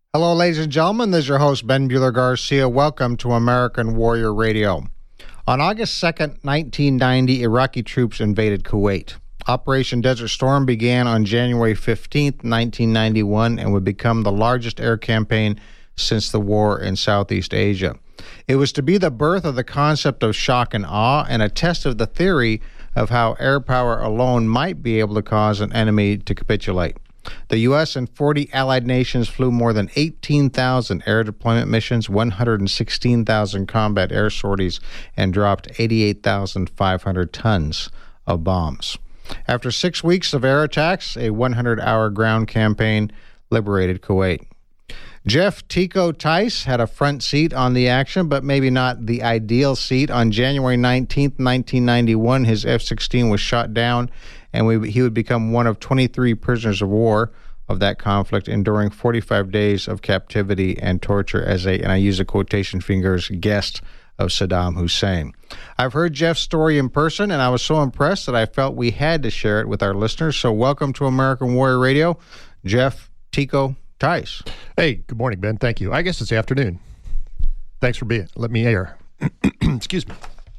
Hello, ladies and gentlemen. This is your host, Ben Buehler-Garcia. Welcome to American Warrior Radio. On August 2nd, 1990, Iraqi troops invaded Kuwait. Operation Desert Storm began on January 15th, 1991, and would become the largest air campaign since the war in Southeast Asia. It was to be the birth of the concept of shock and awe and a test of the theory of how air power alone might be able to cause an enemy to capitulate. The U.S. and 40 allied nations flew more than 18,000 air deployment missions, 116,000 combat air sorties, and dropped 88,500 tons of bombs. After 6 weeks of air attacks, a 100-hour ground campaign liberated Kuwait. Jeff Tico Tice had a front seat on the action, but maybe not the ideal seat. On January 19th, 1991, his F-16 was shot down, and he would become one of 23 prisoners of war of that conflict, enduring 45 days of captivity and torture as and I use the quotation fingers, guest of Saddam Hussein. I've heard Jeff's story in person, and I was so impressed that I felt we had to share it with our listeners. So welcome to American Warrior Radio, Jeff Tico Tice. Hey, good morning, Ben. Thank you. I guess it's afternoon. Thanks for letting me air. Excuse me.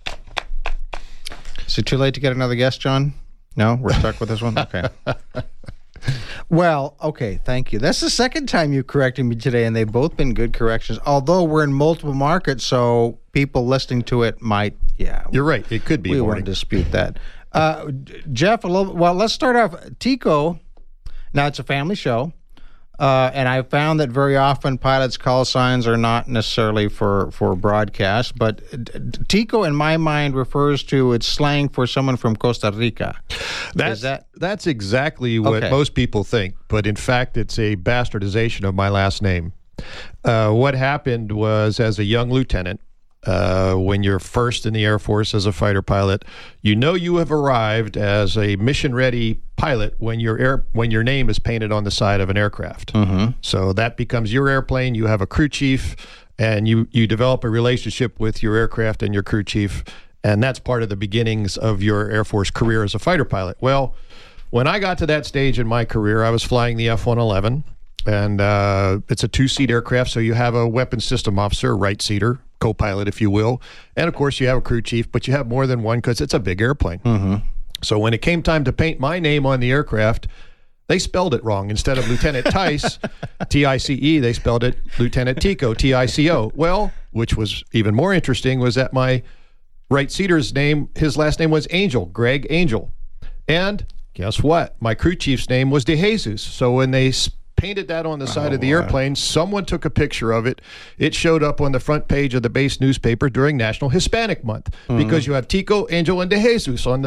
Is it too late to get another guest, John? No? We're stuck with this one? Okay. Well, okay, thank you. That's the second time you corrected me today, and they've both been good corrections, although we're in multiple markets, so people listening to it might, You're right. It could be. We won't dispute that. Jeff, let's start off. Tico, now it's a family show. And I found that very often pilots' call signs are not necessarily for broadcast, but Tico, in my mind, refers to, it's slang for someone from Costa Rica. That's exactly what most people think, but in fact, it's a bastardization of my last name. What happened was, as a young lieutenant, when you're first in the Air Force as a fighter pilot, you know you have arrived as a mission-ready pilot when your name is painted on the side of an aircraft. Mm-hmm. So that becomes your airplane. You have a crew chief, and you develop a relationship with your aircraft and your crew chief, and that's part of the beginnings of your Air Force career as a fighter pilot. Well, when I got to that stage in my career, I was flying the F-111, and it's a two-seat aircraft, so you have a weapons system officer, right-seater, co-pilot, if you will. And, of course, you have a crew chief, but you have more than one because it's a big airplane. Mm-hmm. So when it came time to paint my name on the aircraft, they spelled it wrong. Instead of Lieutenant Tice, T-I-C-E, they spelled it Lieutenant Tico, T-I-C-O. Well, which was even more interesting, was that my right-seater's name, his last name was Angel, Greg Angel. And guess what? My crew chief's name was De Jesus. So when they painted that on the side of the airplane, someone took a picture of it. It showed up on the front page of the base newspaper during National Hispanic Month because you have Tico, Angel, and De Jesus so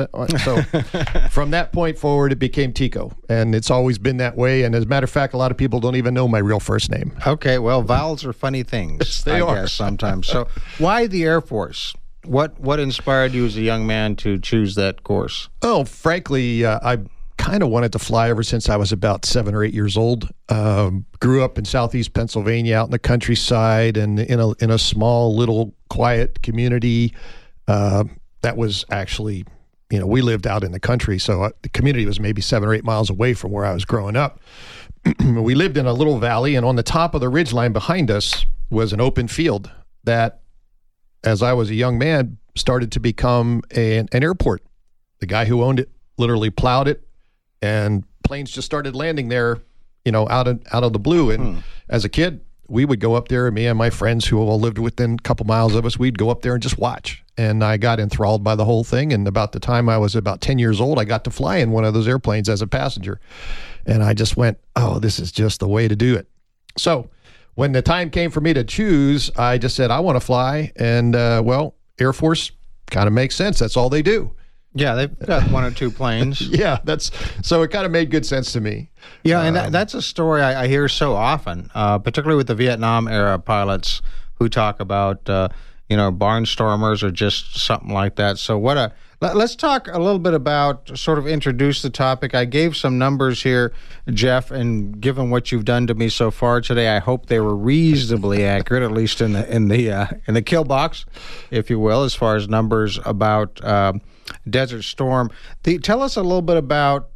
from that point forward, it became Tico, and it's always been that way. And as a matter of fact, a lot of people don't even know my real first name. Okay, well, vowels are funny things. They are. Guess, sometimes. So why the Air Force? What inspired you as a young man to choose that course? Oh, frankly, I kind of wanted to fly ever since I was about 7 or 8 years old. Grew up in southeast Pennsylvania, out in the countryside, and in a small, little, quiet community. That was actually, we lived out in the country, so the community was maybe 7 or 8 miles away from where I was growing up. We lived in a little valley, and on the top of the ridgeline behind us was an open field that, as I was a young man, started to become an airport. The guy who owned it literally plowed it, and planes just started landing there, out of the blue. And as a kid, we would go up there, and me and my friends who all lived within a couple miles of us, we'd go up there and just watch. And I got enthralled by the whole thing. And about the time I was about 10 years old, I got to fly in one of those airplanes as a passenger. And I just went, oh, this is just the way to do it. So when the time came for me to choose, I just said, I want to fly. And, Air Force kind of makes sense. That's all they do. Yeah, they've got one or two planes. Yeah, so it kind of made good sense to me. Yeah, and that's a story I hear so often, particularly with the Vietnam era pilots who talk about, barnstormers or just something like that. So let's talk a little bit about, sort of introduce the topic. I gave some numbers here, Jeff, and given what you've done to me so far today, I hope they were reasonably accurate, at least in the kill box, if you will, as far as numbers about Desert Storm. Tell us a little bit about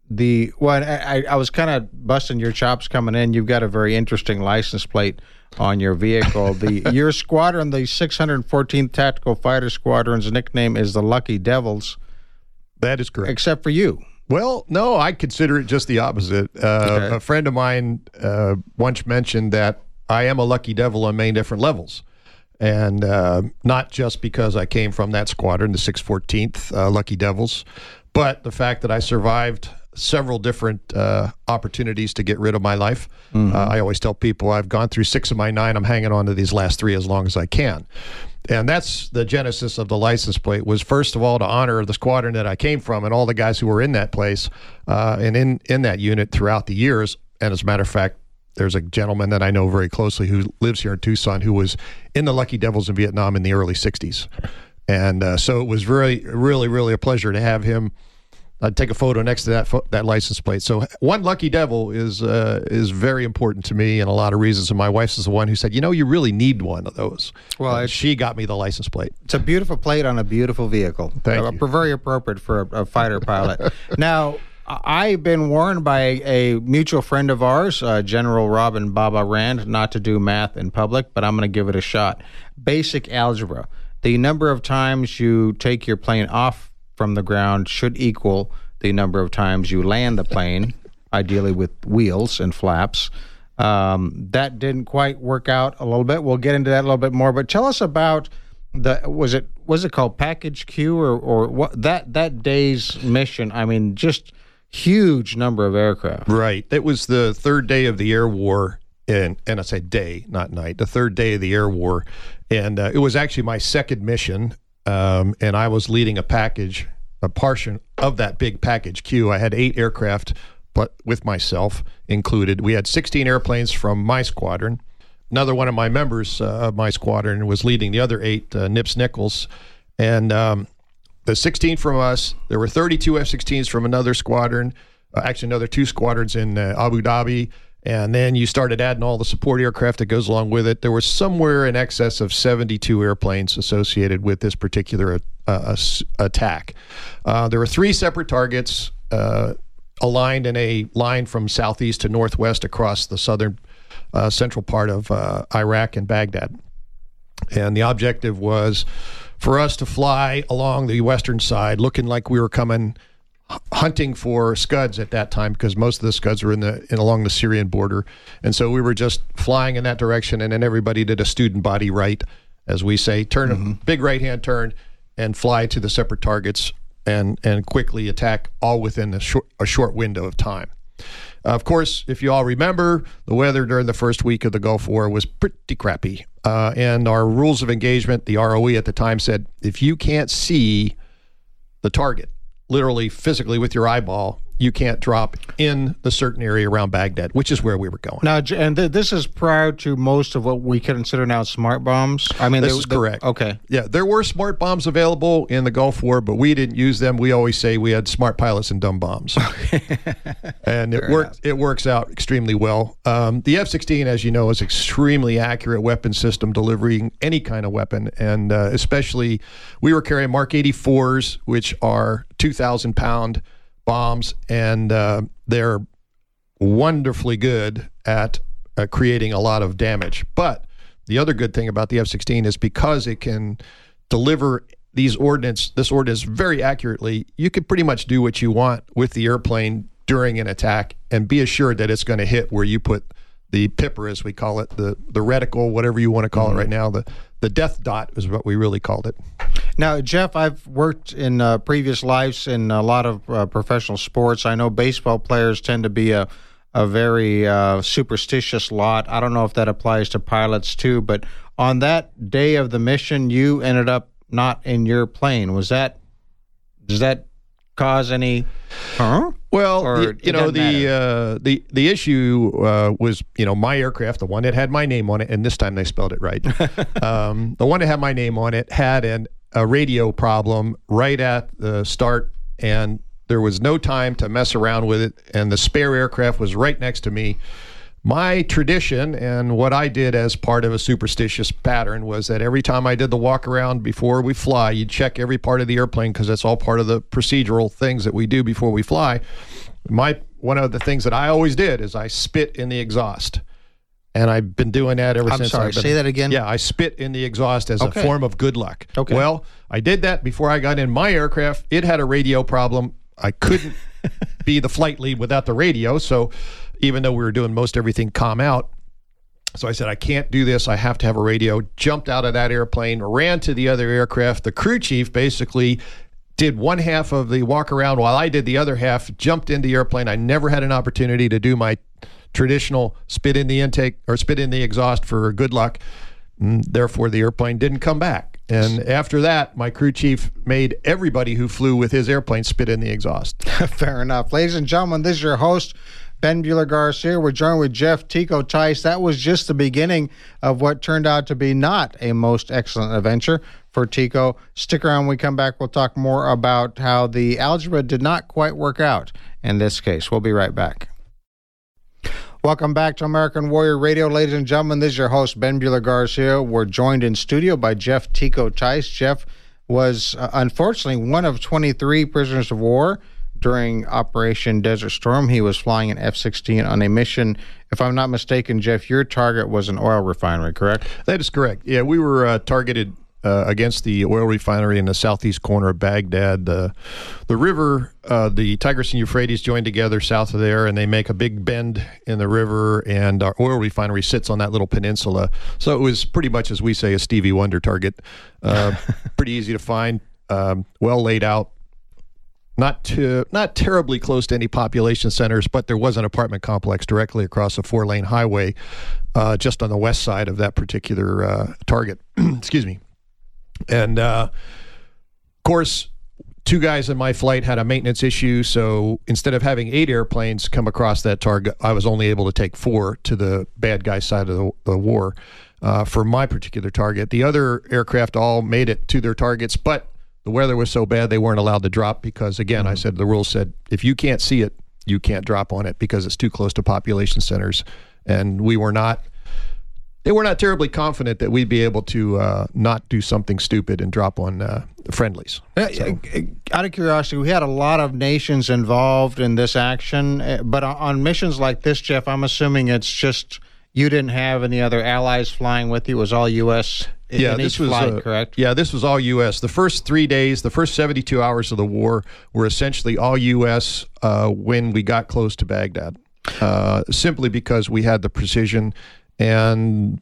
I was kind of busting your chops coming in. You've got a very interesting license plate on your vehicle. Your squadron, the 614th Tactical Fighter Squadron's nickname is the Lucky Devils. That is correct. Except for you. Well, no, I consider it just the opposite. Okay. A friend of mine once mentioned that I am a lucky devil on many different levels. And not just because I came from that squadron, the 614th Lucky Devils, but the fact that I survived several different opportunities to get rid of my life. Mm-hmm. I always tell people I've gone through 6 of my 9. I'm hanging on to these last 3 as long as I can. And that's the genesis of the license plate, was first of all to honor the squadron that I came from and all the guys who were in that place and in that unit throughout the years. And as a matter of fact, there's a gentleman that I know very closely who lives here in Tucson who was in the Lucky Devils in Vietnam in the early 60s. And so it was really a pleasure to have him take a photo next to that license plate. So one Lucky Devil is very important to me and a lot of reasons. And my wife is the one who said, you really need one of those. Well, she got me the license plate. It's a beautiful plate on a beautiful vehicle. Thank you. Very appropriate for a fighter pilot. Now, I've been warned by a mutual friend of ours, General Robin Baba Rand, not to do math in public, but I'm going to give it a shot. Basic algebra. The number of times you take your plane off from the ground should equal the number of times you land the plane, ideally with wheels and flaps. That didn't quite work out a little bit. We'll get into that a little bit more, but tell us about was it called Package Q or what that day's mission? I mean, just huge number of aircraft. Right. It was the 3rd day of the air war, and I say day, not night, the 3rd day of the air war. And it was actually my 2nd mission, and I was leading a portion of that big Package Q. I had 8 aircraft, but with myself included. We had 16 airplanes from my squadron. Another one of my members of my squadron was leading the other 8, Nips Nichols. And the 16 from us, there were 32 F-16s from another squadron, actually another 2 squadrons in Abu Dhabi. And then you started adding all the support aircraft that goes along with it. There was somewhere in excess of 72 airplanes associated with this particular attack. There were 3 separate targets aligned in a line from southeast to northwest across the southern central part of Iraq and Baghdad. And the objective was for us to fly along the western side, looking like we were hunting for Scuds at that time, because most of the Scuds were along the Syrian border. And so we were just flying in that direction, and then everybody did a student body right, as we say, turn a big right-hand turn and fly to the separate targets and quickly attack, all within a short window of time. Of course, if you all remember, the weather during the first week of the Gulf War was pretty crappy. And our rules of engagement, the ROE at the time, said if you can't see the target, literally physically with your eyeball, you can't drop in the certain area around Baghdad, which is where we were going. Now, and this is prior to most of what we consider now smart bombs? I mean, this is correct. Okay. Yeah, there were smart bombs available in the Gulf War, but we didn't use them. We always say we had smart pilots and dumb bombs. And it works out extremely well. The F-16, as you know, is extremely accurate weapon system, delivering any kind of weapon. And especially, we were carrying Mark 84s, which are 2,000-pound bombs, and they're wonderfully good at creating a lot of damage. But the other good thing about the F-16 is because it can deliver this ordnance very accurately, you can pretty much do what you want with the airplane during an attack and be assured that it's going to hit where you put the pipper, as we call it, the reticle, whatever you want to call it right now. The death dot is what we really called it. Now, Jeff, I've worked in previous lives in a lot of professional sports. I know baseball players tend to be a very superstitious lot. I don't know if that applies to pilots too, but on that day of the mission, you ended up not in your plane. Does that cause any? Well, the issue was, my aircraft, the one that had my name on it, and this time they spelled it right. The one that had my name on it had a radio problem right at the start, and there was no time to mess around with it, and the spare aircraft was right next to me. My tradition, and what I did as part of a superstitious pattern, was that every time I did the walk around before we fly, you'd check every part of the airplane, because that's all part of the procedural things that we do before we fly. one of the things that I always did is I spit in the exhaust. And I've been doing that ever since. I'm sorry, say that again? Yeah, I spit in the exhaust as a form of good luck. Okay. Well, I did that before I got in my aircraft. It had a radio problem. I couldn't be the flight lead without the radio. So even though we were doing most everything calm out, so I said, I can't do this. I have to have a radio. Jumped out of that airplane, ran to the other aircraft. The crew chief basically did one half of the walk around while I did the other half, jumped in the airplane. I never had an opportunity to do my traditional spit in the intake or spit in the exhaust for good luck. Therefore, the airplane didn't come back. And after that, my crew chief made everybody who flew with his airplane spit in the exhaust. Fair enough. Ladies and gentlemen, this is your host, Ben Buehler-Garcia. We're joined with Jeff Tico Tice. That was just the beginning of what turned out to be not a most excellent adventure for Tico. Stick around when we come back. We'll talk more about how the algebra did not quite work out in this case. We'll be right back. Welcome back to American Warrior Radio, ladies and gentlemen. This is your host, Ben Buehler-Garcia. We're joined in studio by Jeff Tico Tice. Jeff was, unfortunately, one of 23 prisoners of war during Operation Desert Storm. He was flying an F-16 on a mission. If I'm not mistaken, Jeff, your target was an oil refinery, correct? That is correct. Yeah, we were targeted against the oil refinery in the southeast corner of Baghdad. The river, the Tigris and Euphrates join together south of there, and they make a big bend in the river, and our oil refinery sits on that little peninsula. So it was pretty much, as we say, a Stevie Wonder target. Pretty easy to find, well laid out. Not terribly close to any population centers, but there was an apartment complex directly across a 4-lane highway just on the west side of that particular target. Excuse me. And, of course, 2 guys in my flight had a maintenance issue, so instead of having 8 airplanes come across that target, I was only able to take 4 to the bad guy side of the war for my particular target. The other aircraft all made it to their targets, but the weather was so bad they weren't allowed to drop because, again, I said the rules said if you can't see it, you can't drop on it because it's too close to population centers. And they were not terribly confident that we'd be able to not do something stupid and drop on friendlies. So. Out of curiosity, we had a lot of nations involved in this action, but on missions like this, Jeff, I'm assuming it's just you didn't have any other allies flying with you. It was all U.S. Yeah, this was flight, correct? Yeah, this was all U.S. The first 3 days, the first 72 hours of the war were essentially all U.S. When we got close to Baghdad, simply because we had the precision and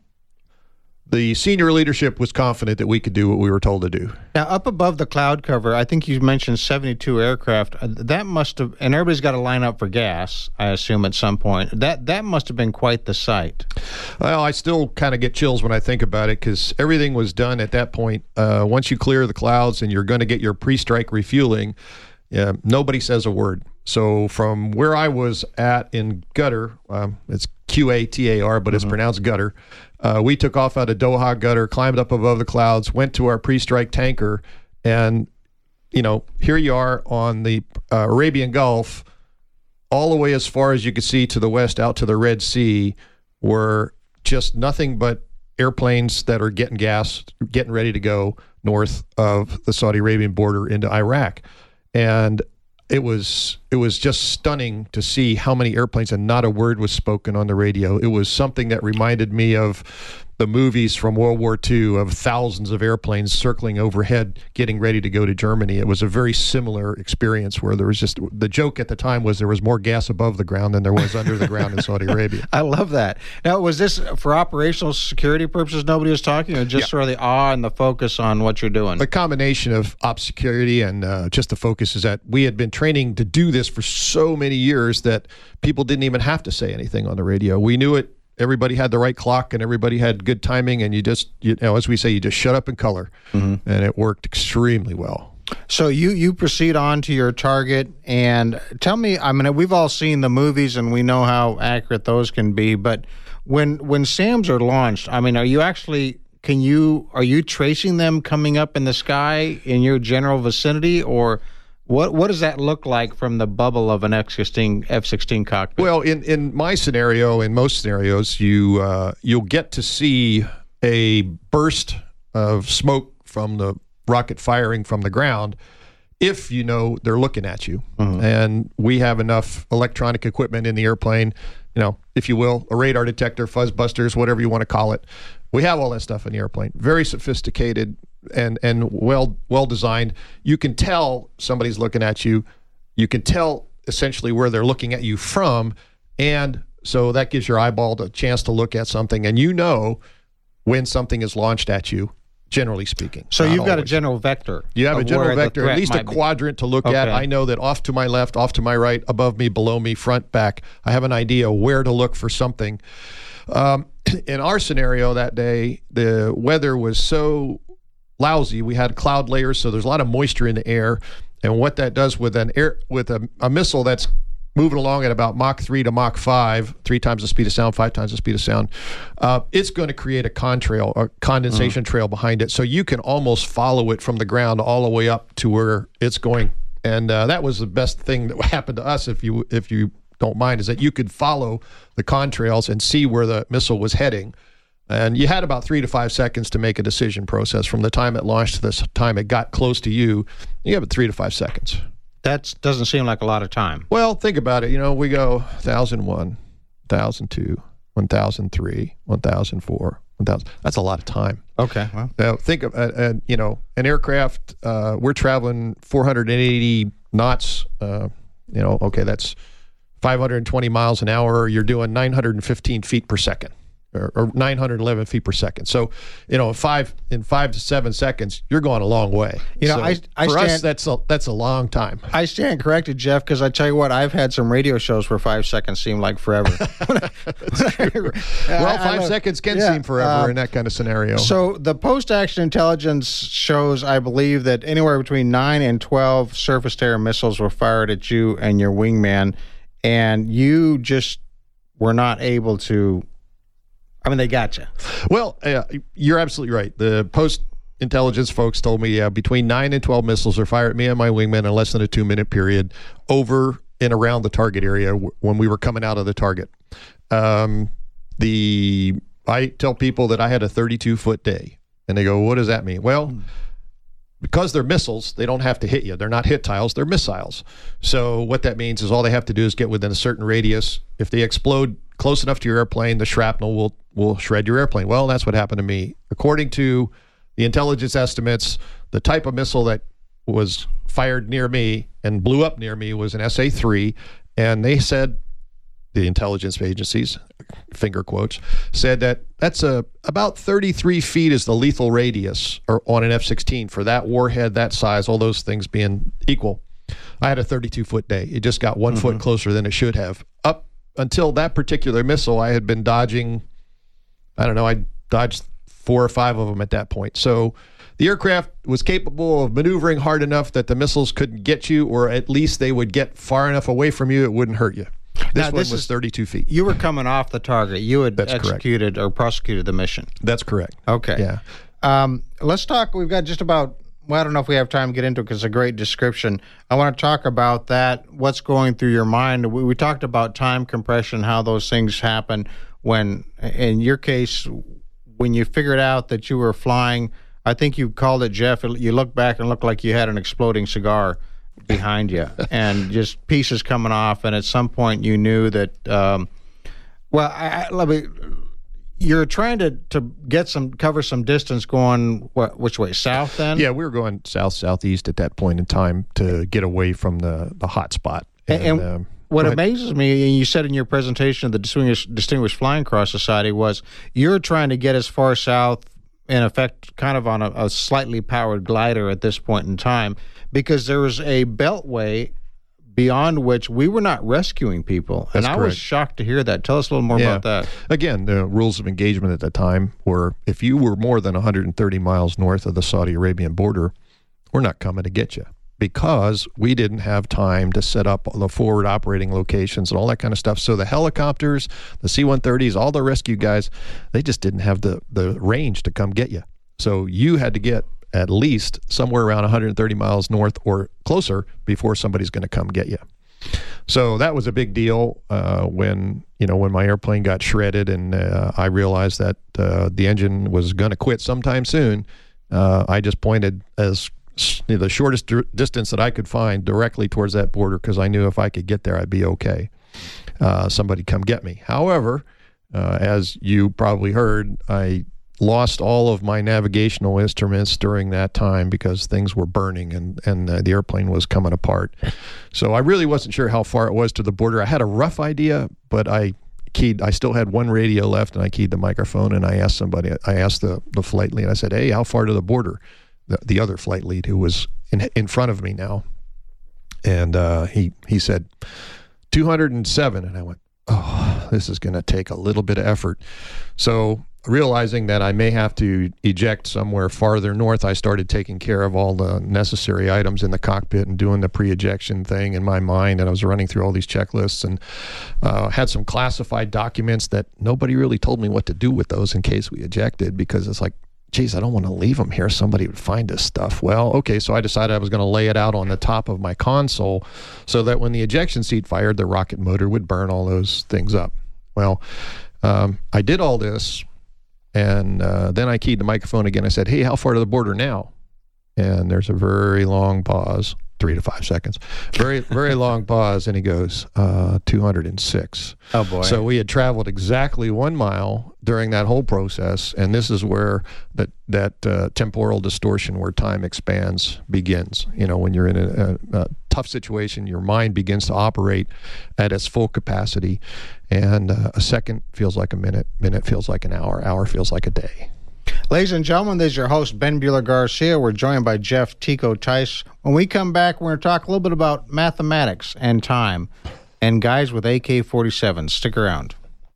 the senior leadership was confident that we could do what we were told to do. Now, up above the cloud cover, I think you mentioned 72 aircraft. That must have, and everybody's got to line up for gas, I assume, at some point. That must have been quite the sight. Well, I still kind of get chills when I think about it because everything was done at that point. Once you clear the clouds and you're going to get your pre-strike refueling, nobody says a word. So from where I was at in Gutter, it's Qatar, but it's pronounced Gutter. We took off out of Doha Gutter, climbed up above the clouds, went to our pre-strike tanker, and, here you are on the Arabian Gulf, all the way as far as you could see to the west out to the Red Sea, were just nothing but airplanes that are getting gas, getting ready to go north of the Saudi Arabian border into Iraq. And it was just stunning to see how many airplanes, and not a word was spoken on the radio. It was something that reminded me of the movies from World War II of thousands of airplanes circling overhead, getting ready to go to Germany. It was a very similar experience where there was just, the joke at the time was there was more gas above the ground than there was under the ground in Saudi Arabia. I love that. Now, was this for operational security purposes nobody was talking, or just sort of the awe and the focus on what you're doing? The combination of op security and just the focus is that we had been training to do this for so many years that people didn't even have to say anything on the radio. We knew it. Everybody had the right clock and everybody had good timing, and you just, as we say, you just shut up and color, and it worked extremely well. So you proceed on to your target, and tell me, I mean, we've all seen the movies and we know how accurate those can be, but when SAMs are launched, I mean, are you tracing them coming up in the sky in your general vicinity, or what does that look like from the bubble of an F-16 cockpit? Well, in my scenario, in most scenarios, you'll get to see a burst of smoke from the rocket firing from the ground if you know they're looking at you. And we have enough electronic equipment in the airplane, if you will, a radar detector, fuzz busters, whatever you want to call it. We have all that stuff in the airplane. Very sophisticated and well designed. You can tell somebody's looking at you. You can tell essentially where they're looking at you from, and so that gives your eyeball a chance to look at something, and when something is launched at you, generally speaking. So you've got a general vector. You have a general vector, at least a quadrant to look at. I know that off to my left, off to my right, above me, below me, front, back, I have an idea where to look for something. In our scenario that day, the weather was so lousy. We had cloud layers, so there's a lot of moisture in the air. And what that does with a missile that's moving along at about Mach 3 to Mach 5, 3 times the speed of sound, 5 times the speed of sound, it's going to create a condensation trail behind it. So you can almost follow it from the ground all the way up to where it's going. And that was the best thing that happened to us, if you don't mind, is that you could follow the contrails and see where the missile was heading. And you had about 3 to 5 seconds to make a decision process from the time it launched to the time it got close to you. You have 3 to 5 seconds. That doesn't seem like a lot of time. Well, think about it. We go 1001, 1002, 1003, 1004, 1000. That's a lot of time. Okay. Well. Now, think of, an aircraft, we're traveling 480 knots. Okay, that's 520 miles an hour. You're doing 915 feet per second. Or 911 feet per second. So, in 5 to 7 seconds, you're going a long way. For us, that's a long time. I stand corrected, Jeff, because I tell you what, I've had some radio shows where 5 seconds seem like forever. Well, 5 seconds can seem forever in that kind of scenario. So the post-action intelligence shows, I believe, that anywhere between 9 and 12 surface-to-air missiles were fired at you and your wingman, and you just were not able to. They got you. Well, you're absolutely right. The post-intelligence folks told me between 9 and 12 missiles are fired at me and my wingman in less than a 2-minute period over and around the target area when we were coming out of the target. I tell people that I had a 32-foot day, and they go, what does that mean? Well, because they're missiles, they don't have to hit you. They're not hit tiles, they're missiles. So what that means is all they have to do is get within a certain radius. If they explode close enough to your airplane, the shrapnel will shred your airplane. Well, that's what happened to me. According to the intelligence estimates, the type of missile that was fired near me and blew up near me was an SA-3, and they said, the intelligence agencies, finger quotes, said that that's about 33 feet is the lethal radius on an F-16 for that warhead, that size, all those things being equal. I had a 32-foot day. It just got 1 foot closer than it should have. Up until that particular missile, I had been dodging, I dodged 4 or 5 of them at that point. So the aircraft was capable of maneuvering hard enough that the missiles couldn't get you, or at least they would get far enough away from you it wouldn't hurt you. This one was 32 feet. You were coming off the target. You had executed or prosecuted the mission. That's correct. Okay. Yeah. Let's talk. We've got just about, I don't know if we have time to get into it because it's a great description. I want to talk about that, what's going through your mind. We talked about time compression, how those things happen when, in your case, when you figured out that you were flying, I think you called it, Jeff, you looked back and looked like you had an exploding cigar behind you and just pieces coming off, and at some point you knew that you're trying to cover some distance going which way, south then? Yeah, we were going southeast at that point in time to get away from the hot spot. And what amazes me, and you said in your presentation of the Distinguished Flying Cross Society, was you're trying to get as far south, in effect, kind of on a slightly powered glider at this point in time, because there was a beltway beyond which we were not rescuing people. That's and I correct. was shocked to hear that. Tell us a little more about that. Again, the rules of engagement at the time were if you were more than 130 miles north of the Saudi Arabian border, we're not coming to get you, because we didn't have time to set up the forward operating locations and all that kind of stuff. So the helicopters, the C-130s, all the rescue guys, they just didn't have the range to come get you. So you had to get at least somewhere around 130 miles north or closer before somebody's going to come get you. So that was a big deal when my airplane got shredded and I realized that the engine was going to quit sometime soon. I just pointed as the shortest distance that I could find directly towards that border, because I knew if I could get there, I'd be okay. Somebody come get me. However, as you probably heard, I lost all of my navigational instruments during that time because things were burning and the airplane was coming apart. So I really wasn't sure how far it was to the border. I had a rough idea, but I still had one radio left, and I keyed the microphone, and I asked the flight lead. I said, "Hey, how far to the border?" The other flight lead, who was in front of me now, and he said 207, and I went, "Oh, this is going to take a little bit of effort." So, realizing that I may have to eject somewhere farther north, I started taking care of all the necessary items in the cockpit and doing the pre-ejection thing in my mind. And I was running through all these checklists, and had some classified documents that nobody really told me what to do with those in case we ejected, because it's like, geez, I don't want to leave them here. Somebody would find this stuff. Well, okay, so I decided I was going to lay it out on the top of my console so that when the ejection seat fired, the rocket motor would burn all those things up. Well, I did all this. And then I keyed the microphone again. I said, "Hey, how far to the border now?" And there's a very long pause, 3 to 5 seconds. Very, very long pause. And he goes, 206. Oh, boy. So we had traveled exactly 1 mile during that whole process. And this is where that temporal distortion, where time expands, begins. You know, when you're in a tough situation, your mind begins to operate at its full capacity. And a second feels like a minute, minute feels like an hour feels like a day. Ladies and gentlemen, this is your host, Ben Buehler-Garcia. We're joined by Jeff Tico Tice. When we come back, we're going to talk a little bit about mathematics and time and guys with AK-47s. Stick around.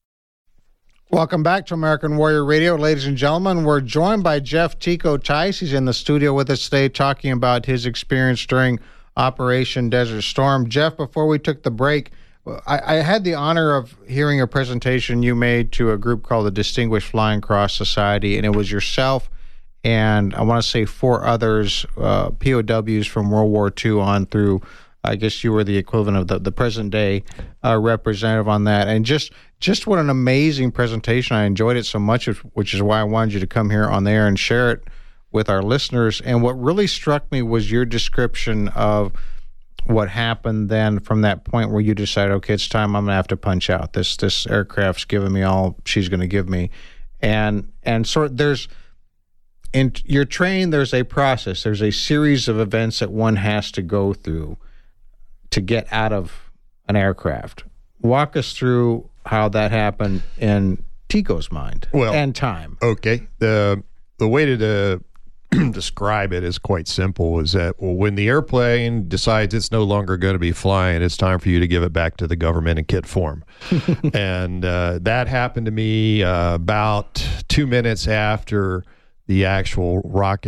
Welcome back to American Warrior Radio. Ladies and gentlemen, we're joined by Jeff Tico Tice. He's in the studio with us today talking about his experience during Operation Desert Storm. Jeff, before we took the break, I had the honor of hearing a presentation you made to a group called the Distinguished Flying Cross Society, and it was yourself and I want to say 4 others, POWs from World War II on through, I guess you were the equivalent of the present day representative on that. And just what an amazing presentation. I enjoyed it so much, which is why I wanted you to come here on the air and share it with our listeners. And what really struck me was your description of what happened then from that point where you decided, okay, it's time, I'm going to have to punch out. This aircraft's giving me all she's going to give me. And there's, in your training, there's a process. There's a series of events that one has to go through to get out of an aircraft. Walk us through how that happened in Tico's mind and time. Okay. The way to describe it is quite simple, is that when the airplane decides it's no longer going to be flying, it's time for you to give it back to the government in kit form. And that happened to me about 2 minutes after the actual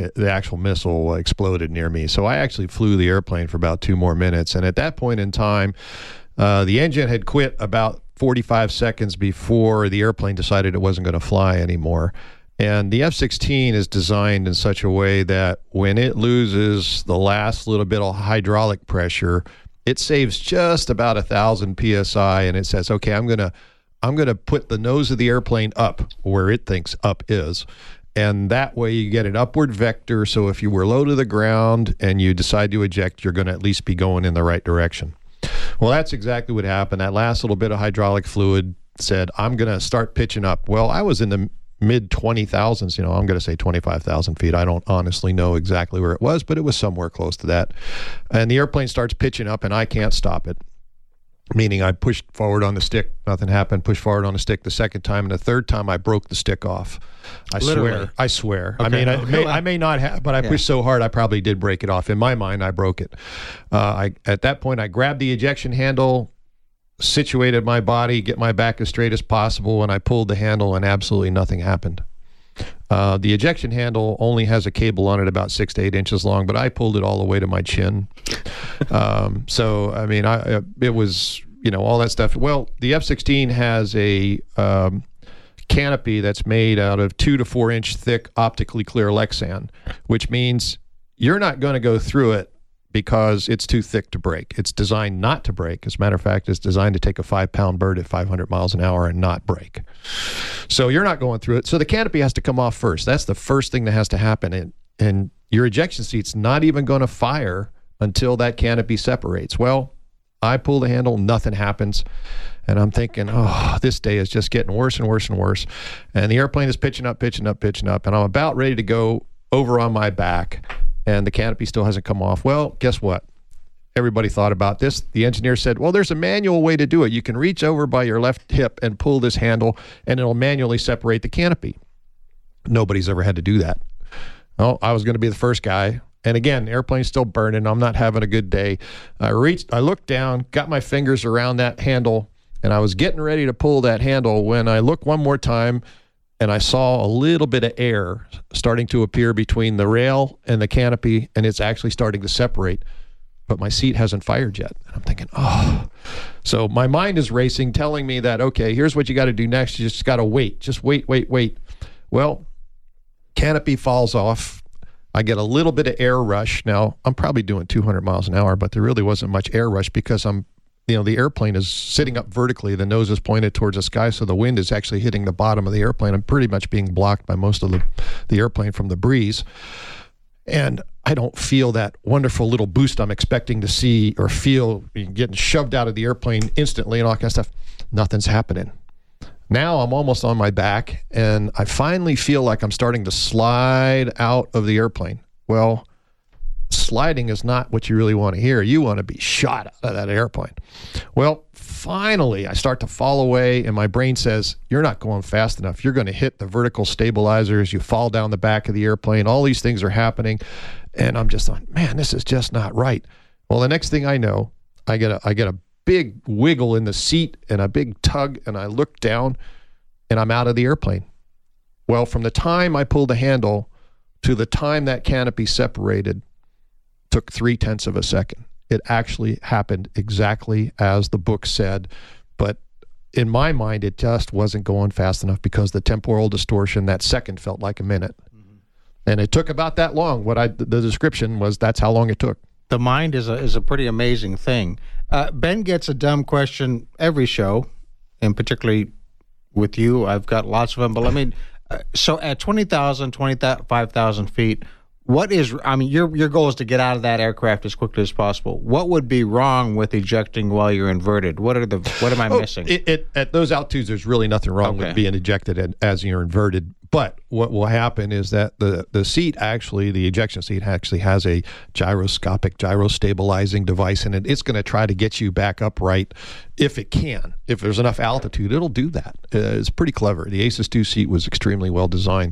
missile exploded near me. So I actually flew the airplane for about 2 more minutes. And at that point in time, the engine had quit about 45 seconds before the airplane decided it wasn't going to fly anymore. And the F-16 is designed in such a way that when it loses the last little bit of hydraulic pressure, it saves just about 1,000 psi, and it says, okay, I'm gonna put the nose of the airplane up where it thinks up is. And that way you get an upward vector, so if you were low to the ground and you decide to eject, you're going to at least be going in the right direction. Well, that's exactly what happened. That last little bit of hydraulic fluid said, I'm going to start pitching up. Well, I was in the mid 20,000s, I'm going to say 25,000 feet. I don't honestly know exactly where it was, but it was somewhere close to that. And the airplane starts pitching up, and I can't stop it. Meaning I pushed forward on the stick, nothing happened, pushed forward on the stick the second time, and the third time I broke the stick off. I swear. Okay. I mean, I may not have, but I pushed so hard I probably did break it off. In my mind, I broke it. At that point, I grabbed the ejection handle, situated my body, get my back as straight as possible, and I pulled the handle, and absolutely nothing happened. The ejection handle only has a cable on it about 6 to 8 inches long, but I pulled it all the way to my chin. So, I mean, it was, all that stuff. Well, the F-16 has a canopy that's made out of 2 to 4 inch thick optically clear Lexan, which means you're not going to go through it because it's too thick to break. It's designed not to break. As a matter of fact, it's designed to take a 5-pound bird at 500 miles an hour and not break. So you're not going through it. So the canopy has to come off first. That's the first thing that has to happen. And your ejection seat's not even going to fire until that canopy separates. Well, I pull the handle, nothing happens. And I'm thinking, oh, this day is just getting worse and worse and worse. And the airplane is pitching up. And I'm about ready to go over on my back, and the canopy still hasn't come off. Well, guess what? Everybody thought about this. The engineer said, well, there's a manual way to do it. You can reach over by your left hip and pull this handle, and it'll manually separate the canopy. Nobody's ever had to do that. Well, I was going to be the first guy. And again, the airplane's still burning. I'm not having a good day. I looked down, got my fingers around that handle, and I was getting ready to pull that handle when I looked one more time, and I saw a little bit of air starting to appear between the rail and the canopy, and it's actually starting to separate. But my seat hasn't fired yet. And I'm thinking, oh. So my mind is racing, telling me that, okay, here's what you got to do next. You just got to wait. Just wait. Well, canopy falls off. I get a little bit of air rush. Now, I'm probably doing 200 miles an hour, but there really wasn't much air rush because the airplane is sitting up vertically. The nose is pointed towards the sky, so the wind is actually hitting the bottom of the airplane. I'm pretty much being blocked by most of the airplane from the breeze. And I don't feel that wonderful little boost I'm expecting to see or feel getting shoved out of the airplane instantly and all that kind of stuff. Nothing's happening. Now I'm almost on my back, and I finally feel like I'm starting to slide out of the airplane. Well, sliding is not what you really want to hear. You want to be shot out of that airplane. Well, finally, I start to fall away, and my brain says, you're not going fast enough. You're going to hit the vertical stabilizers. You fall down the back of the airplane. All these things are happening, and I'm just like, man, this is just not right. Well, the next thing I know, I get a big wiggle in the seat and a big tug, and I look down, and I'm out of the airplane. Well, from the time I pulled the handle to the time that canopy separated took 0.3 of a second. It actually happened exactly as the book said, but in my mind, it just wasn't going fast enough because the temporal distortion, that second felt like a minute. Mm-hmm. And it took about that long. The description was that's how long it took. The mind is a pretty amazing thing. Ben gets a dumb question every show, and particularly with you. I've got lots of them, but let me. So at 25,000 feet, what is? I mean, your goal is to get out of that aircraft as quickly as possible. What would be wrong with ejecting while you're inverted? What am I missing? At those altitudes, there's really nothing wrong with being ejected as you're inverted. But what will happen is that the seat actually, the ejection seat actually has a gyro-stabilizing device in it. It's going to try to get you back upright if it can. If there's enough altitude, it'll do that. It's pretty clever. The ACES II seat was extremely well designed.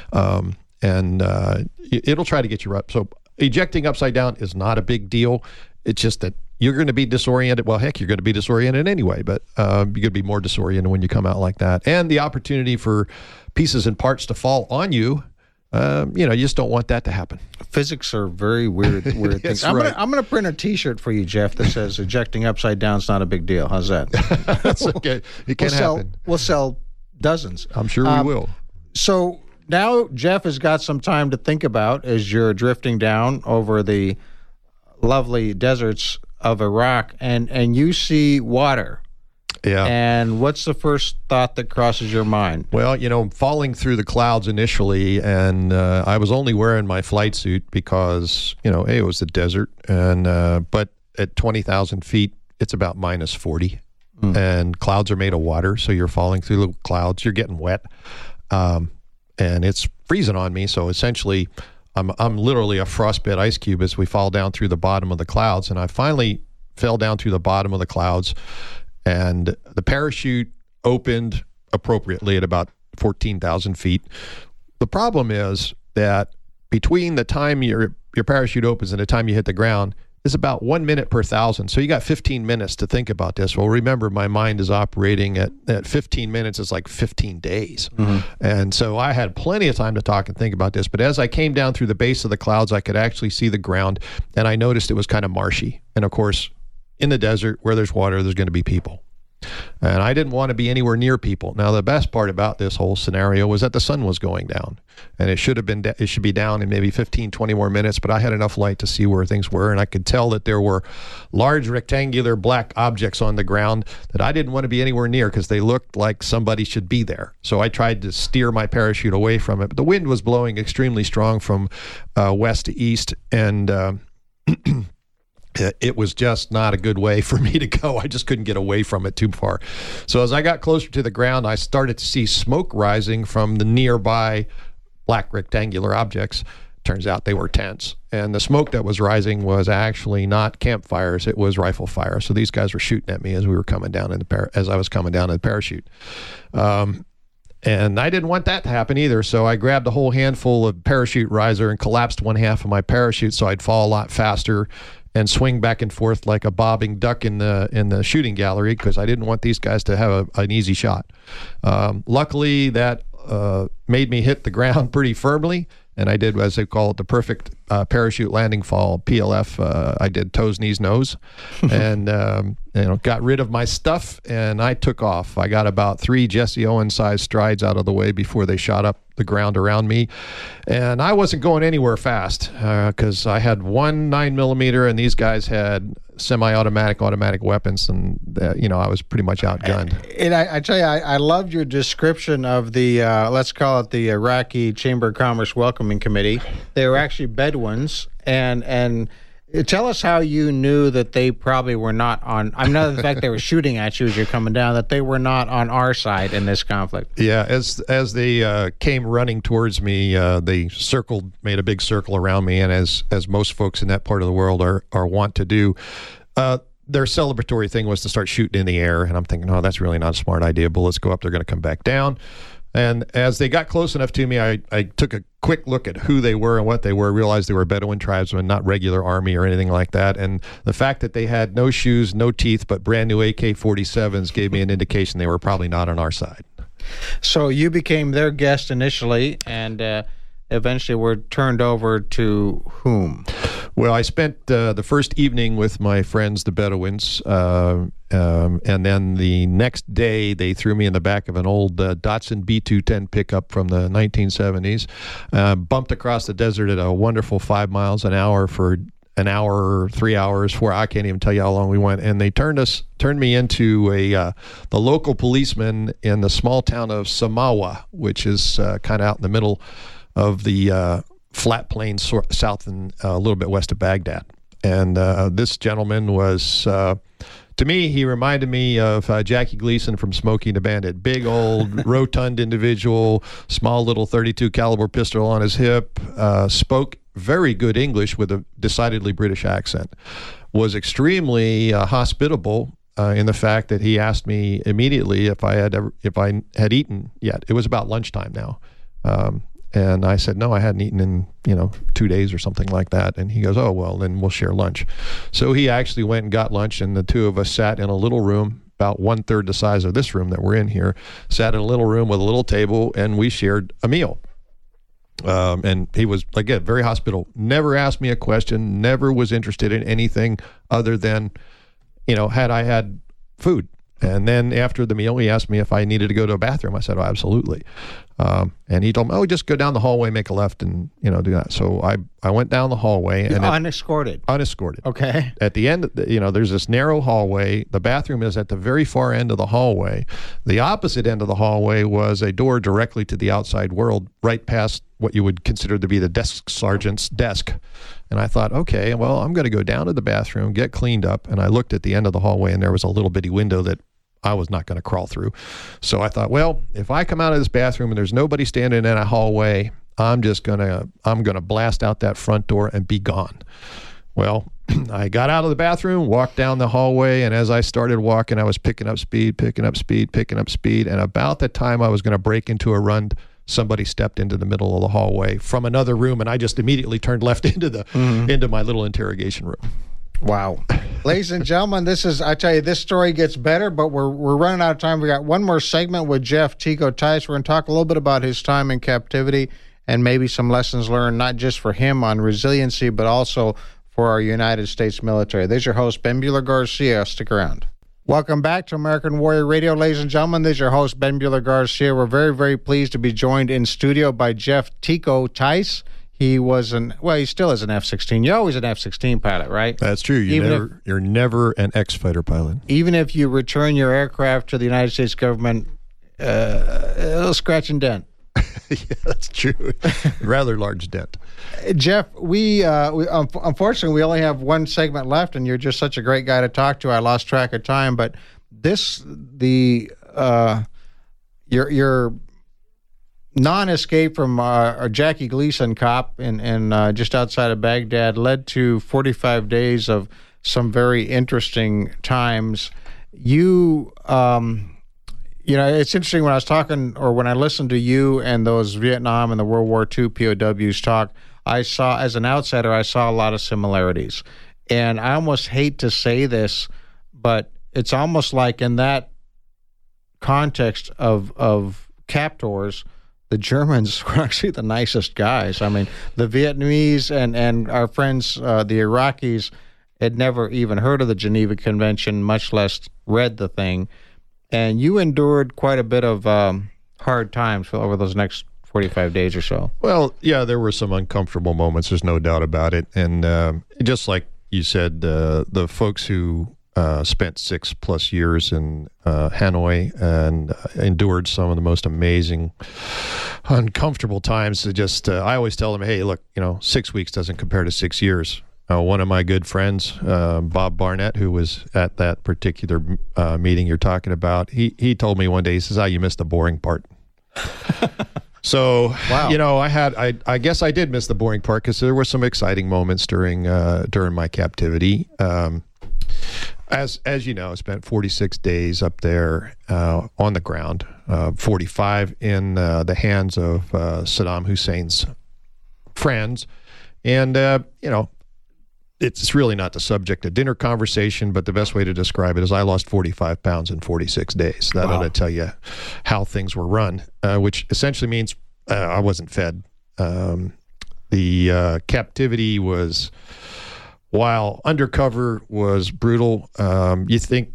And it'll try to get you up. So ejecting upside down is not a big deal. It's just that you're going to be disoriented. Well, heck, you're going to be disoriented anyway, but you're going to be more disoriented when you come out like that. And the opportunity for pieces and parts to fall on you, you just don't want that to happen. Physics are very weird things. I'm going to print a T-shirt for you, Jeff, that says ejecting upside down is not a big deal. How's that? That's okay. It can happen. We'll sell dozens. I'm sure we will. So now Jeff has got some time to think about as you're drifting down over the lovely deserts of Iraq, and you see water. Yeah. And what's the first thought that crosses your mind? Well, falling through the clouds initially, and I was only wearing my flight suit because, it was the desert, and but at 20,000 feet, it's about minus 40, and clouds are made of water, so you're falling through the clouds, you're getting wet. And it's freezing on me. So essentially, I'm literally a frostbit ice cube as we fall down through the bottom of the clouds. And I finally fell down through the bottom of the clouds, and the parachute opened appropriately at about 14,000 feet. The problem is that between the time your parachute opens and the time you hit the ground is about 1 minute per 1,000. So you got 15 minutes to think about this. Well, remember, my mind is operating at 15 minutes. It's like 15 days. Mm-hmm. And so I had plenty of time to talk and think about this. But as I came down through the base of the clouds, I could actually see the ground, and I noticed it was kind of marshy. And of course, in the desert where there's water, there's going to be people. And I didn't want to be anywhere near people. Now, the best part about this whole scenario was that the sun was going down, and it should be down in maybe 15, 20 more minutes, but I had enough light to see where things were, and I could tell that there were large rectangular black objects on the ground that I didn't want to be anywhere near because they looked like somebody should be there. So I tried to steer my parachute away from it, but the wind was blowing extremely strong from west to east, and it was just not a good way for me to go. I just couldn't get away from it too far. So as I got closer to the ground, I started to see smoke rising from the nearby black rectangular objects. Turns out they were tents. And the smoke that was rising was actually not campfires. It was rifle fire. So these guys were shooting at me as we were coming down as I was coming down in the parachute. And I didn't want that to happen either. So I grabbed a whole handful of parachute riser and collapsed one half of my parachute so I'd fall a lot faster and swing back and forth like a bobbing duck in the shooting gallery because I didn't want these guys to have an easy shot. Luckily, that made me hit the ground pretty firmly, and I did, as they call it, the perfect parachute landing fall, PLF. I did toes, knees, nose, and got rid of my stuff, and I took off. I got about 3 Jesse Owens-sized strides out of the way before they shot up the ground around me, and I wasn't going anywhere fast because I had one 9mm, and these guys had semi-automatic, automatic weapons, and I was pretty much outgunned. And I tell you, I loved your description of the let's call it the Iraqi Chamber of Commerce Welcoming Committee. They were actually Bedouins, and tell us how you knew that they probably were not on. I know the fact they were shooting at you as you're coming down, that they were not on our side in this conflict. Yeah, as they came running towards me, they made a big circle around me, and as most folks in that part of the world are wont to do, their celebratory thing was to start shooting in the air. And I'm thinking, oh, that's really not a smart idea. Bullets go up, they're going to come back down. And as they got close enough to me, I took a quick look at who they were and what they were, realized they were Bedouin tribesmen, not regular army or anything like that. And the fact that they had no shoes, no teeth, but brand new AK-47s gave me an indication they were probably not on our side. So you became their guest initially, and eventually were turned over to whom? Well, I spent the first evening with my friends, the Bedouins, and then the next day they threw me in the back of an old Datsun B210 pickup from the 1970s, bumped across the desert at a wonderful 5 miles an hour for an hour, 3 hours, 4. I can't even tell you how long we went. And they turned me into the local policeman in the small town of Samawa, which is kind of out in the middle of the flat plains south and a little bit west of Baghdad. And this gentleman was, to me, he reminded me of Jackie Gleason from Smokey and the Bandit. Big old rotund individual, small little .32 caliber pistol on his hip, spoke very good English with a decidedly British accent, was extremely hospitable in the fact that he asked me immediately if I had eaten yet. It was about lunchtime now. And I said, no, I hadn't eaten in, 2 days or something like that. And he goes, oh, well, then we'll share lunch. So he actually went and got lunch, and the two of us sat in a little room, about 1/3 the size of this room that we're in here, sat in a little room with a little table, and we shared a meal. And he was, again, very hospitable, never asked me a question, never was interested in anything other than, had I had food. And then after the meal, he asked me if I needed to go to a bathroom. I said, oh, absolutely. And he told me, oh, just go down the hallway, make a left, and, do that. So I went down the hallway. And unescorted? Unescorted. Okay. At the end, there's this narrow hallway. The bathroom is at the very far end of the hallway. The opposite end of the hallway was a door directly to the outside world, right past what you would consider to be the desk sergeant's desk. And I thought, okay, well, I'm going to go down to the bathroom, get cleaned up. And I looked at the end of the hallway, and there was a little bitty window that I was not going to crawl through. So I thought, well, if I come out of this bathroom and there's nobody standing in a hallway, I'm going to blast out that front door and be gone. Well, I got out of the bathroom, walked down the hallway, and as I started walking, I was picking up speed. And about the time I was going to break into a run, somebody stepped into the middle of the hallway from another room, and I just immediately turned left into my little interrogation room. Wow. Ladies and gentlemen, I tell you, this story gets better, but we're running out of time. We got one more segment with Jeff Tico Tice. We're going to talk a little bit about his time in captivity and maybe some lessons learned, not just for him on resiliency, but also for our United States military. There's your host, Ben Bueller Garcia. Stick around. Welcome back to American Warrior Radio, ladies and gentlemen. This is your host, Ben Bueller Garcia. We're very, very pleased to be joined in studio by Jeff Tico Tice. He was he still is an F-16. You're always an F-16 pilot, right? That's true. You're never an ex-fighter pilot. Even if you return your aircraft to the United States government, it'll scratch and dent. Yeah, that's true. Rather large dent. Jeff, we unfortunately we only have one segment left, and you're just such a great guy to talk to. I lost track of time, but your non-escape from a Jackie Gleason cop in just outside of Baghdad led to 45 days of some very interesting times. It's interesting when I was talking, or when I listened to you and those Vietnam and the World War II POWs talk, as an outsider, I saw a lot of similarities. And I almost hate to say this, but it's almost like in that context of captors, the Germans were actually the nicest guys. I mean, the Vietnamese and our friends, the Iraqis, had never even heard of the Geneva Convention, much less read the thing. And you endured quite a bit of hard times over those next 45 days or so. Well, yeah, there were some uncomfortable moments. There's no doubt about it. And just like you said, the folks who spent 6+ years in Hanoi and endured some of the most amazing, uncomfortable times. I always tell them, hey, look, 6 weeks doesn't compare to 6 years. One of my good friends, Bob Barnett, who was at that particular meeting you're talking about, he told me one day, he says, you missed the boring part. So, wow. I guess I did miss the boring part because there were some exciting moments during my captivity. As you know, I spent 46 days up there on the ground, 45 in the hands of Saddam Hussein's friends. And, it's really not the subject of dinner conversation, but the best way to describe it is I lost 45 pounds in 46 days. That ought to tell you how things were run, which essentially means I wasn't fed. The captivity was, while undercover was brutal, you think,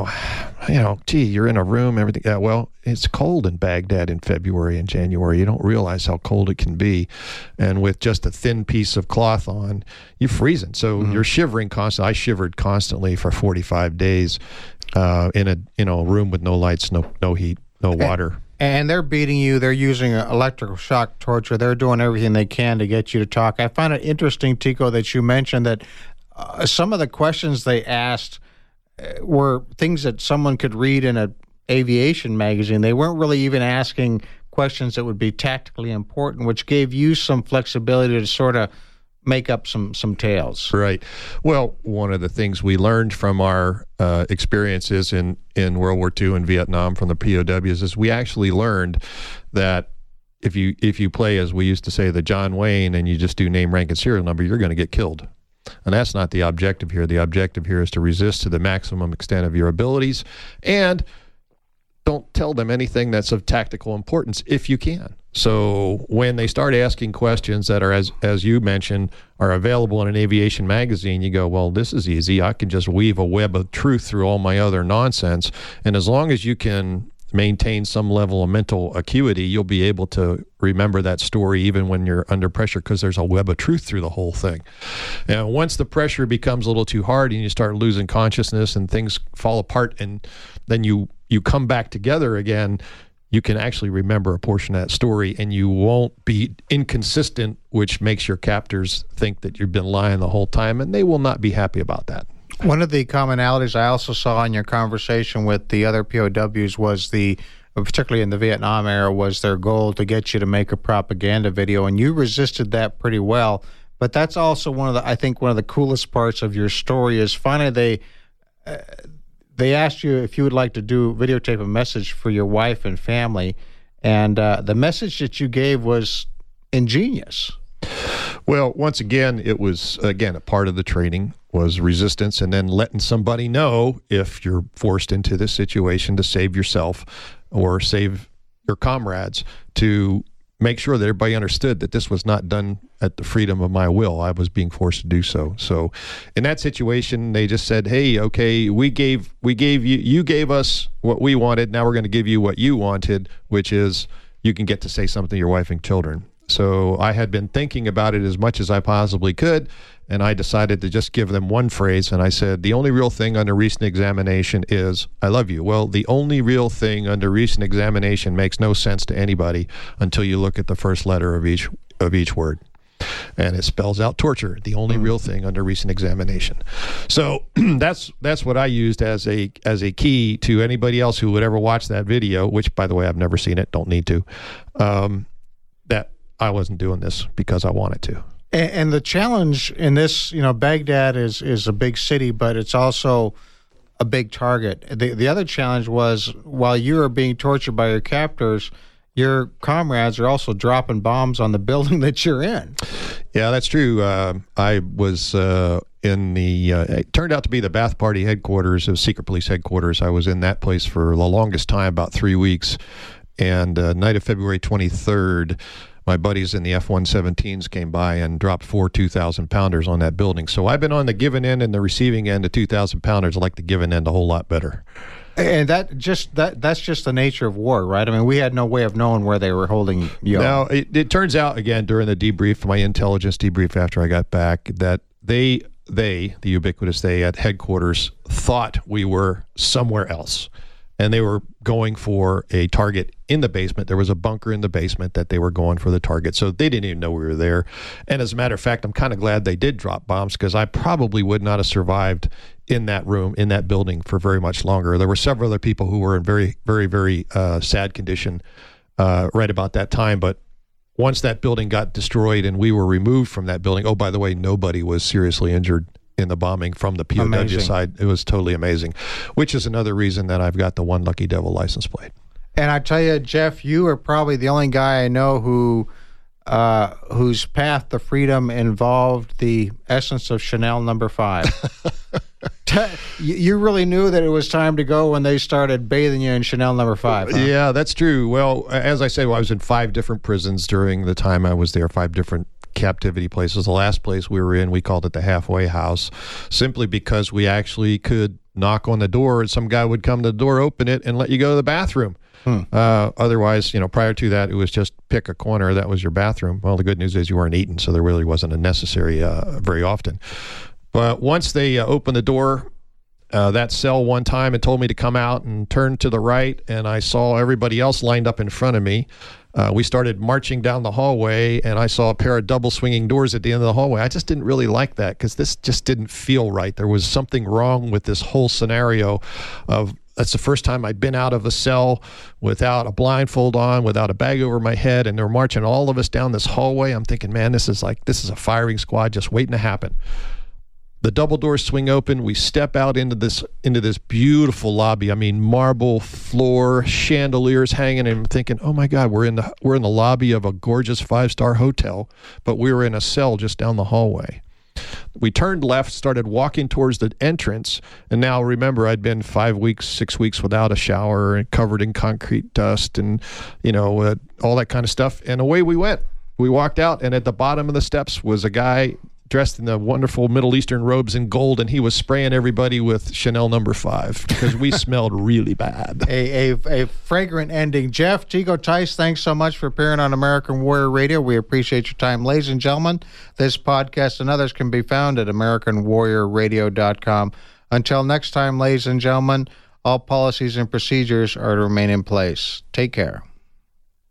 you're in a room, everything. Yeah, well, it's cold in Baghdad in February and January. You don't realize how cold it can be. And with just a thin piece of cloth on, you're freezing. So you're shivering constantly. I shivered constantly for 45 days in a room with no lights, no heat, no water. And they're beating you. They're using electrical shock torture. They're doing everything they can to get you to talk. I find it interesting, Tico, that you mentioned that some of the questions they asked were things that someone could read in an aviation magazine. They weren't really even asking questions that would be tactically important, which gave you some flexibility to sort of make up some tales. Right. Well, one of the things we learned from our experiences in World War II and Vietnam from the POWs is we actually learned that if you play, as we used to say, the John Wayne, and you just do name, rank, and serial number, you're going to get killed. And that's not the objective here. The objective here is to resist to the maximum extent of your abilities, and don't tell them anything that's of tactical importance if you can. So when they start asking questions that are, as you mentioned, are available in an aviation magazine, you go, well, this is easy. I can just weave a web of truth through all my other nonsense. And as long as you can maintain some level of mental acuity, you'll be able to remember that story even when you're under pressure, because there's a web of truth through the whole thing. And once the pressure becomes a little too hard and you start losing consciousness and things fall apart, and then you come back together again, you can actually remember a portion of that story, and you won't be inconsistent, which makes your captors think that you've been lying the whole time, and they will not be happy about that. One of the commonalities I also saw in your conversation with the other POWs was particularly in the Vietnam era, was their goal to get you to make a propaganda video, and you resisted that pretty well. But that's also one of the coolest parts of your story is finally they asked you if you would like to videotape a message for your wife and family, and the message that you gave was ingenious. Well, once again, it was, a part of the training was resistance, and then letting somebody know if you're forced into this situation to save yourself or save your comrades, to make sure that everybody understood that this was not done at the freedom of my will. I was being forced to do so. So in that situation, they just said, hey, okay, you gave us what we wanted. Now we're going to give you what you wanted, which is you can get to say something to your wife and children. So I had been thinking about it as much as I possibly could, and I decided to just give them one phrase, and I said, the only real thing under recent examination is, I love you. Well, the only real thing under recent examination makes no sense to anybody until you look at the first letter of each word. And it spells out torture, the only real thing under recent examination. So that's what I used as a key to anybody else who would ever watch that video, which, by the way, I've never seen it, don't need to, that I wasn't doing this because I wanted to. And the challenge in this, Baghdad is a big city, but it's also a big target. The other challenge was, while you were being tortured by your captors, your comrades are also dropping bombs on the building that you're in. Yeah, that's true. I was in it turned out to be the Ba'ath Party headquarters, of secret police headquarters. I was in that place for the longest time, about 3 weeks. And night of February 23rd, my buddies in the F-117s came by and dropped 4 2,000-pounders on that building. So I've been on the giving end and the receiving end of 2,000-pounders. I like the giving end a whole lot better. And that's just the nature of war, right? I mean, we had no way of knowing where they were holding you. Now, it turns out, again, during the debrief, my intelligence debrief after I got back, that the ubiquitous they at headquarters, thought we were somewhere else. And they were going for a target in the basement. There was a bunker in the basement that they were going for the target. So they didn't even know we were there. And as a matter of fact, I'm kind of glad they did drop bombs, because I probably would not have survived in that room, in that building, for very much longer. There were several other people who were in very, very, very sad condition right about that time. But once that building got destroyed and we were removed from that building, oh, by the way, nobody was seriously injured in the bombing from the POW side. It was totally amazing, which is another reason that I've got the One Lucky Devil license plate. And I tell you, Jeff, you are probably the only guy I know whose path to freedom involved the essence of Chanel No. 5. You really knew that it was time to go when they started bathing you in Chanel No. 5. Huh? Yeah, that's true. Well, as I said, I was in 5 different prisons during the time I was there, 5 different captivity places. The last place we were in, we called it the halfway house, simply because we actually could knock on the door and some guy would come to the door, open it, and let you go to the bathroom. Otherwise, prior to that, it was just pick a corner. That was your bathroom. Well, the good news is you weren't eating, so there really wasn't a necessary very often. But once they opened the door, that cell one time, and told me to come out and turn to the right, and I saw everybody else lined up in front of me. We started marching down the hallway, and I saw a pair of double swinging doors at the end of the hallway. I just didn't really like that, because this just didn't feel right. There was something wrong with this whole scenario of, that's the first time I'd been out of a cell without a blindfold on, without a bag over my head, and they're marching all of us down this hallway. I'm thinking, man, this is a firing squad just waiting to happen. The double doors swing open. We step out into this beautiful lobby. I mean, marble floor, chandeliers hanging, and I'm thinking, oh my God, we're in the lobby of a gorgeous 5-star hotel, but we were in a cell just down the hallway. We turned left, started walking towards the entrance, and now remember, I'd been 5 weeks, 6 weeks without a shower and covered in concrete dust and all that kind of stuff. And away we went. We walked out, and at the bottom of the steps was a guy dressed in the wonderful Middle Eastern robes in gold, and he was spraying everybody with Chanel No. 5 because we smelled really bad. A fragrant ending. Jeff, Tigo Tice, thanks so much for appearing on American Warrior Radio. We appreciate your time. Ladies and gentlemen, this podcast and others can be found at AmericanWarriorRadio.com. Until next time, ladies and gentlemen, all policies and procedures are to remain in place. Take care.